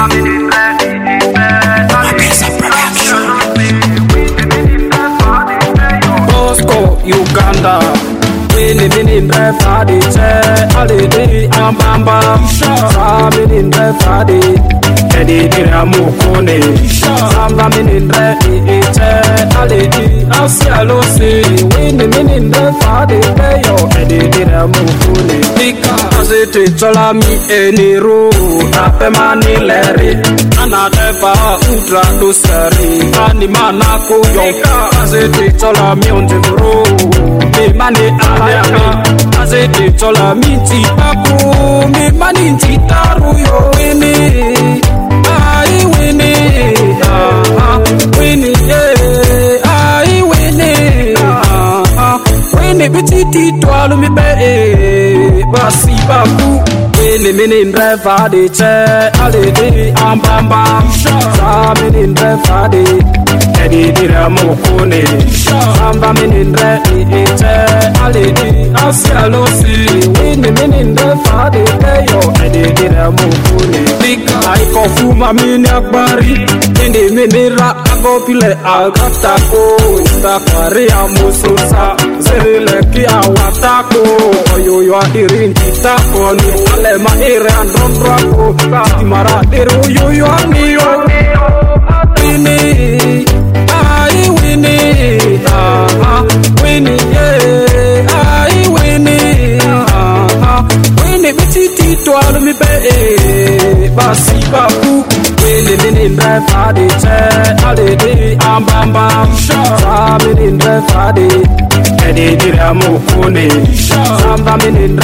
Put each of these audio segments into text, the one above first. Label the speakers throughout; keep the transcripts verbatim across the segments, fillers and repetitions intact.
Speaker 1: Uganda, winning in the party, holiday, I'm Bamba, Samin in the party, Eddie Ramukone, Sambamin in the holiday, I'll see a lossy, winning in the party, Eddie Ramukone, because it is all I me any road, Rapemani Larry, Anadeva, Udra Dusari, Animanako, because it is all I me on the road. Me mani ayaka, azete chola miti papu. Me mani titaru yo wini, ai wini, ah ah, wini yeah, ai wini, ah ah, wini biti titwalu mi be, basi papu. Wini mini ndreva de che, ale de ambamba, sa mini ndreva de. Eddie Ramukone, Samba Minindre, Aledi, Asialosi, winning in the party, Eddie Ramukone. I coffee my mini akbari, in the minira, Agopile, Agatako, Takari, Amususa, Zerileki, Awatako, or you are hearing Kitako, Alema, Ere, and Rondrako, Timara, Deru, you are Neo, Winnie. I win it, ah ah, win it, yeah, I win it, ah ah, win it, biti to all me be, basi babu, win it in the party, holiday, I'm Bamba, Samin in the party, Eddie Ramukone, Sambamin in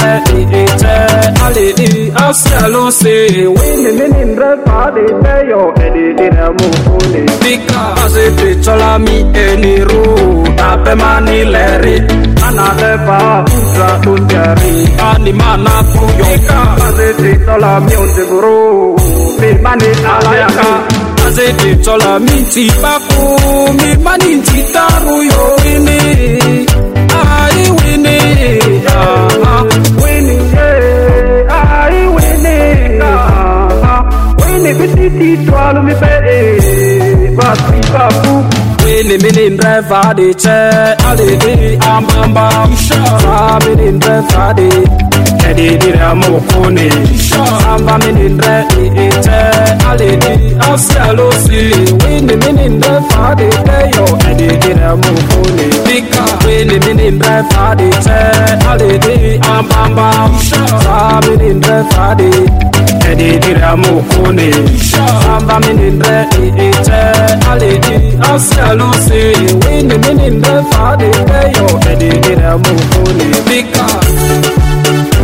Speaker 1: the holiday, I'll see a lossy, win it in the party, Eddie Ramukone, because it chola mi eni ru tape mani leri anadeva udra tunjari animana kuyoka azeti chola mi onzeguru mi mani alayaka azeti chola mi tipaku mi mani titaru yo wini ai wini ah ah wini yeah ai wini ah ah wini biti twalu mi be basi papu. Winning in the party, holiday, I'm Bamba, Samin in the party, Eddie Ramukone, Sambamin in the holiday, Asialosi, winning in the party, Eddie Ramukone, because winning in the party, holiday, I'm Bamba, Samin in the party, Eddie Ramukone, Sambamin in the holiday, Asialosi. Lucy, winning in the party, Eddie Ramukone, because